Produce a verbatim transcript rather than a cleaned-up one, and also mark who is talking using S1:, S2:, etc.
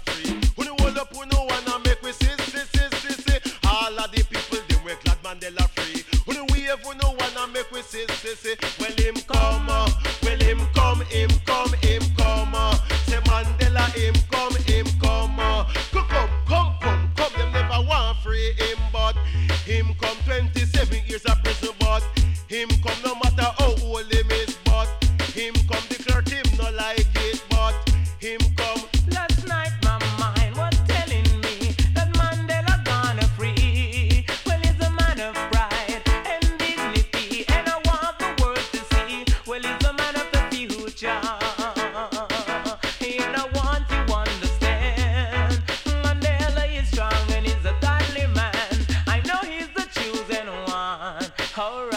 S1: free. Who no hold up, who no wanna make we see, see, see, see, see. All of the people, them we glad Mandela free. Who no wave, who no wanna make we see, see, see. Well, him come, uh, well, him come, him come, him come. Uh. Say Mandela, him come, him come. Uh. Come, come, come, come, come. Them never want free him, but him come twenty-seven years of prison, but him come no matter how old him is, but him come declare him no like it, but him come.
S2: Last night my mind was telling me that Mandela gonna free. Well, he's a man of pride and dignity, and I want the world to see. Well, he's a man of the future, and I want you to understand. Mandela is strong and he's a godly man. I know he's the chosen one. All right.